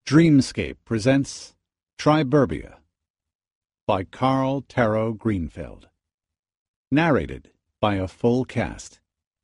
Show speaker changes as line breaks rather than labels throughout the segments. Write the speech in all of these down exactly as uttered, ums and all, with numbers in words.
Dreamscape presents Triburbia by Carl Taro Greenfeld. Narrated by a full cast.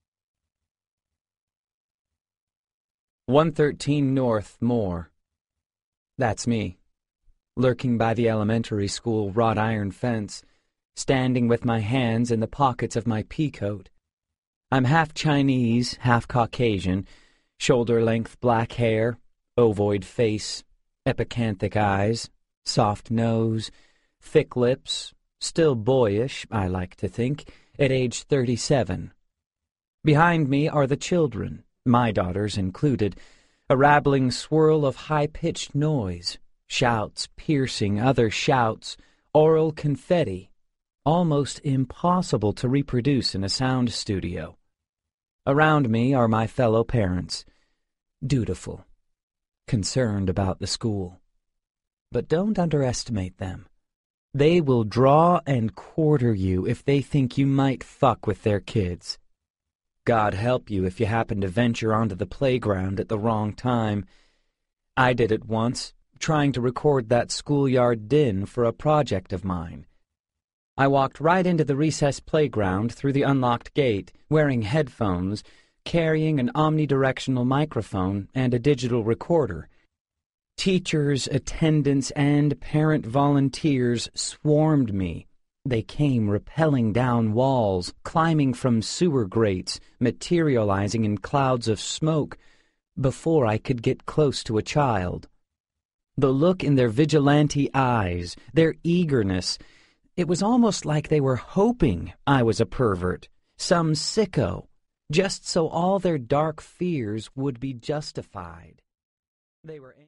one thirteen North Moore. That's me, lurking by the elementary school wrought iron fence, standing with my hands in the pockets of my pea-coat. I'm half Chinese, half Caucasian, shoulder-length black hair, ovoid face, epicanthic eyes, soft nose, thick lips, still boyish, I like to think, at age thirty-seven. Behind me are the children, my daughters included, a rattling swirl of high-pitched noise, shouts piercing other shouts, oral confetti, almost impossible to reproduce in a sound studio. Around me are my fellow parents, dutiful, concerned about the school. But don't underestimate them. They will draw and quarter you if they think you might fuck with their kids. God help you if you happen to venture onto the playground at the wrong time. I did it once, trying to record that schoolyard din for a project of mine. I walked right into the recess playground through the unlocked gate, wearing headphones, carrying an omnidirectional microphone and a digital recorder. Teachers, attendants, and parent volunteers swarmed me. They came rappelling down walls, climbing from sewer grates, materializing in clouds of smoke, before I could get close to a child. The look in their vigilante eyes, their eagerness, it was almost like they were hoping I was a pervert, some sicko, just so all their dark fears would be justified. They were